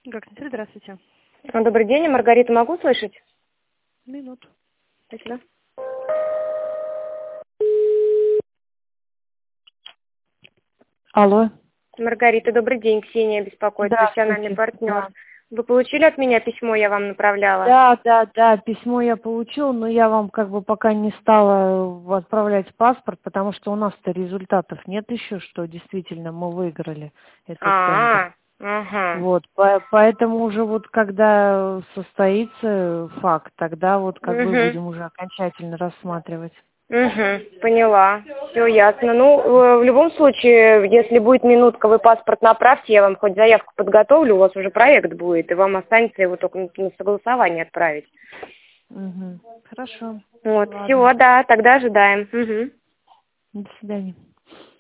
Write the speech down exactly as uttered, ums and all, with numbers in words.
Гакцентр, здравствуйте. А, Добрый день, Маргарита, могу слышать? Минуту. Спасибо. Алло. Маргарита, добрый день, Ксения беспокоит, профессиональный Здравствуйте. партнер. Да. Вы получили от меня письмо, я вам направляла? Да, да, да, письмо я получила, но я вам как бы пока не стала э, отправлять паспорт, потому что у нас-то результатов нет еще, что действительно мы выиграли этот тендер. А, ага. Вот, по- поэтому уже вот когда состоится факт, тогда вот как бы Угу. будем уже окончательно рассматривать. Угу, поняла. Все ясно. Ну, э, в любом случае, если будет минутка, вы паспорт направьте, я вам хоть заявку подготовлю, у вас уже проект будет, и вам останется его только на на согласование отправить. Угу. Хорошо. Вот, Ладно. все, да, тогда ожидаем. Угу. До свидания.